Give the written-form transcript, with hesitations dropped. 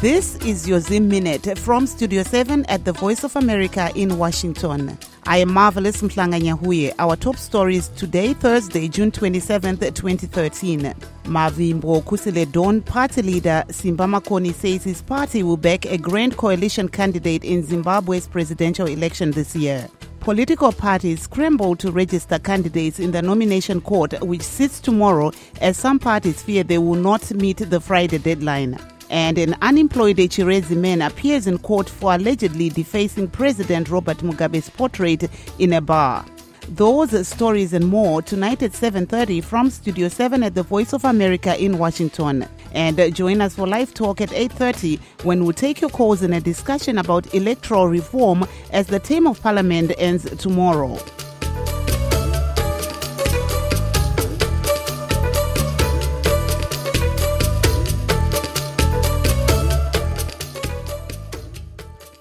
This is your Zim Minute from Studio 7 at the Voice of America in Washington. I am Marvelous Mhlanga-Nyahuye. Our top stories today, Thursday, June 27th, 2013. Mavimbo Kusile Dawn party leader Simba Makoni says his party will back a grand coalition candidate in Zimbabwe's presidential election this year. Political parties scramble to register candidates in the nomination court, which sits tomorrow, as some parties fear they will not meet the Friday deadline. And an unemployed Echirezi man appears in court for allegedly defacing President Robert Mugabe's portrait in a bar. Those stories and more tonight at 7:30 from Studio 7 at the Voice of America in Washington. And join us for live talk at 8:30 when we'll take your calls in a discussion about electoral reform as the term of parliament ends tomorrow.